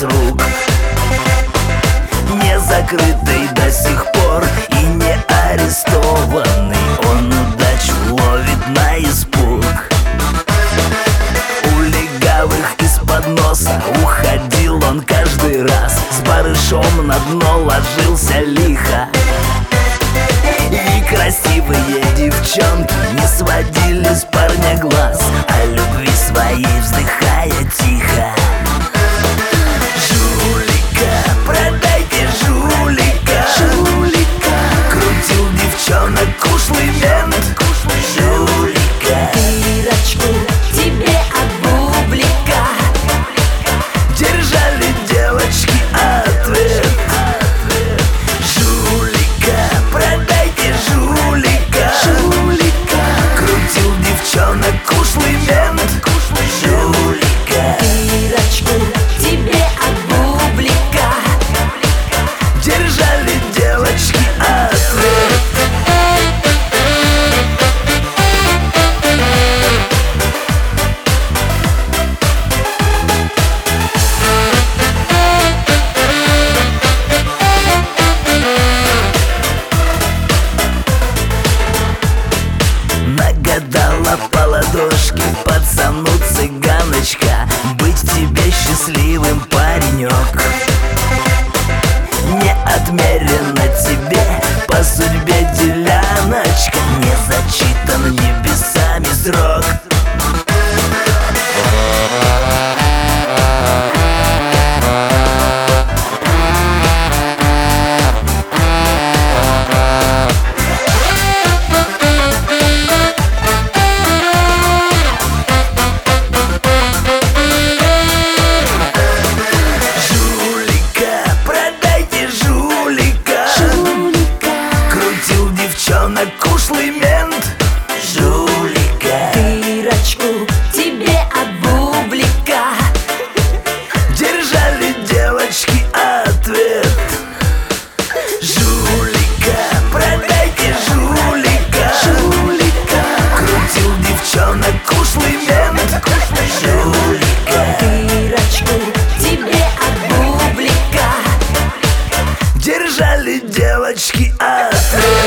с рук. Не закрытый до сих пор и не арестованный, он удачу ловит на испуг. У легавых из-под носа уходил он каждый раз, с барышом на дно ложился лихо. И красивые девчонки не сводили с парня глаз, о любви своей вздыхая тихо. Жулика, продайте жулика, жулика. Крутил девчонок ушлый мент. Жулика, дырочку тебе от бублика. держали девочки ответ. Жулика, продайте жулика, жулика. Крутил девчонок ушлый мент. Жулика, Дырочку тебе от бублика. держали девочки ответ. Нагадала по ладошке пацану цыганочка быть тебе счастливым, паренек. Не отмерено тебе по судьбе, деляночка, не зачитан небесами срок. Жулика, продайте жулика, Жулика, крутил девчонок ушлый мент. Жулика, дырочку тебе от бублика. держали девочки ответ. Жулика, продайте жулика, жулика. Крутил девчонок ушлый мент. Жулика, Дырочку тебе от бублика. держали девочки ответ.